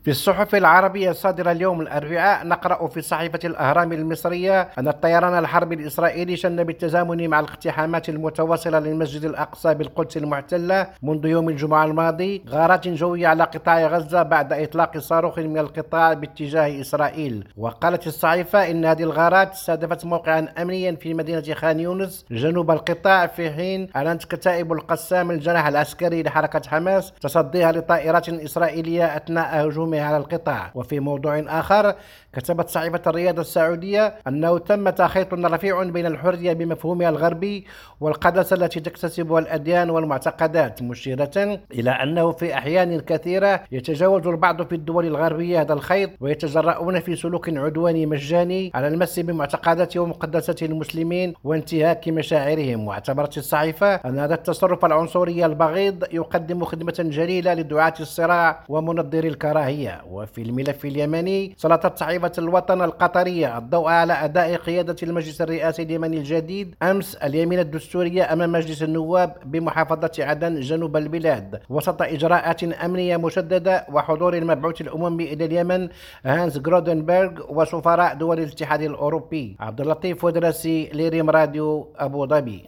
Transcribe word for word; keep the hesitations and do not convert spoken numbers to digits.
في الصحف العربية الصادرة اليوم الأربعاء نقرأ في صحيفة الأهرام المصرية أن الطيران الحربي الإسرائيلي شن بالتزامن مع الاقتحامات المتواصلة للمسجد الأقصى بالقدس المحتلة منذ يوم الجمعة الماضي غارات جوية على قطاع غزة بعد إطلاق صاروخ من القطاع باتجاه إسرائيل. وقالت الصحيفة إن هذه الغارات استهدفت موقعا أمنيا في مدينة خان يونس جنوب القطاع، في حين أعلنت كتائب القسام الجناح العسكري لحركة حماس تصديها لطائرات إسرائيلية أثناء هجوم على القطاع. وفي موضوع آخر كتبت صحيفة الرياضة السعودية أنه تم تخيط رفيع بين الحرية بمفهومها الغربي والقداسة التي تكتسبها الأديان والمعتقدات، مشيرة إلى أنه في أحيان كثيرة يتجاوز البعض في الدول الغربية هذا الخيط ويتجرؤون في سلوك عدواني مجاني على المس بمعتقدات ومقدسات المسلمين وانتهاك مشاعرهم. واعتبرت الصحيفة أن هذا التصرف العنصري البغيض يقدم خدمة جليلة لدعاة الصراع ومنظري الكراهية. وفي الملف اليمني سلطت صحيفة الوطن القطرية الضوء على أداء قيادة المجلس الرئاسي اليمني الجديد أمس اليمين الدستورية أمام مجلس النواب بمحافظة عدن جنوب البلاد وسط إجراءات أمنية مشددة وحضور المبعوث الأممي إلى اليمن هانز جرودنبرغ وسفراء دول الاتحاد الأوروبي. عبد اللطيف ودرسي، لريم راديو، أبو ظبي.